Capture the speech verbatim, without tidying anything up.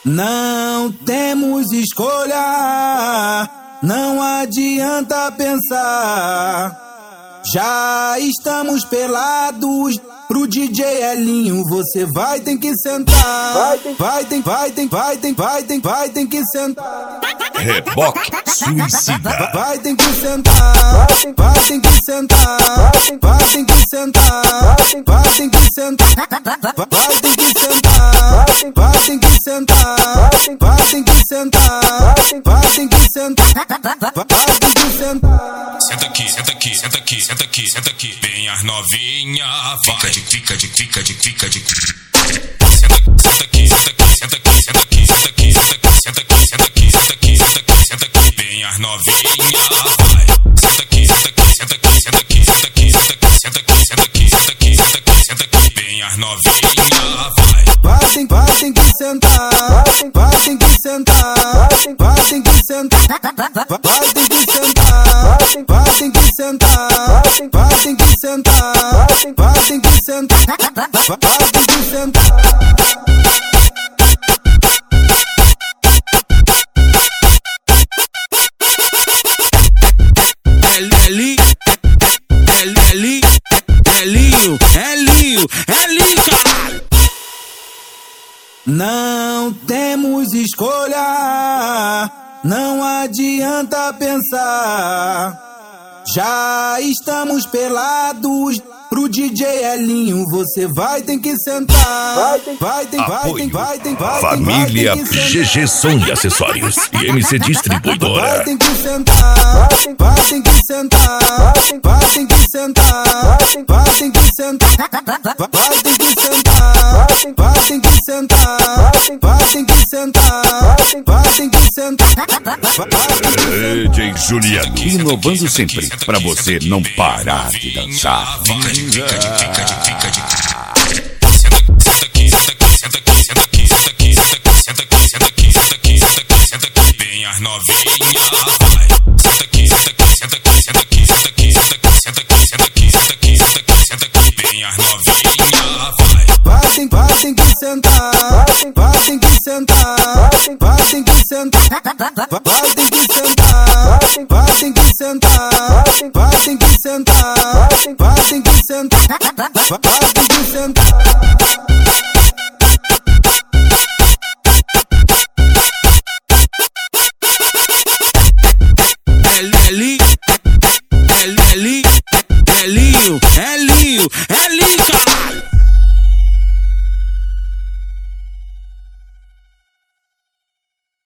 Não temos escolha, não adianta pensar. Já estamos pelados, pro D J Elinho você vai ter que sentar. Vai tem, vai tem, vai tem, vai tem, vai tem, vai tem que sentar. Reboque suicida. Vai ter que sentar, vai ter que sentar, vai ter que sentar, vai ter que sentar, vai ter que sentar, vai ter que sentar, vai ter que sentar, vai ter que sentar, vai ter que sentar. Senta aqui, senta aqui, senta aqui, senta aqui, senta aqui. Vem as novinha, fica de, fica de, fica de, fica de. Senta aqui, senta aqui, senta aqui, senta aqui, senta aqui, senta aqui, senta aqui, senta aqui, senta aqui, senta aqui. Vem as novinha, vai. Senta aqui, senta aqui, senta aqui, senta aqui, senta aqui, senta aqui, senta aqui, senta aqui, senta aqui, senta aqui, senta aqui. Vem as novinha, vai. Vai tem, vai tem que sentar, vai tem que sentar, vai tem que sentar, vai tem que sentar, vai tem que sentar, vai tem que sentar, vai tem que sentar, vai tem que sentar. Eli, Eli, Elinho, Elinho, Elinho, caralho. Não temos escolha, não adianta pensar. Já estamos pelados, pro D J Elinho você vai ter que sentar. Vai tem, vai tem, vai tem, vai tem, vai tem. Família G G Som de Acessórios e M C Distribuidora. Vai ter que sentar, vai ter que sentar, vai ter que sentar, vai ter que sentar, vai ter que sentar, vai ter que sentar, vai ter que sentar, vai ter que sentar. D J Juliano, inovando sempre pra você não parar de dançar. Fica de, fica de, fica de, fica de. Senta aqui, senta aqui, senta aqui, senta aqui, senta aqui, senta aqui, senta aqui, senta aqui, senta aqui, senta aqui. Vem as novinha, vai. Senta aqui, senta aqui, senta aqui, senta aqui, senta aqui, senta aqui, senta aqui, senta aqui, senta aqui, senta aqui, senta aqui. Vem as novinha, vai. Vai tem, vai tem que sentar, vai tem que sentar, vai tem que sentar, vai tem que sentar, vai tem que sentar, vai tem que sentar, vai tem que sentar, vai tem que sentar.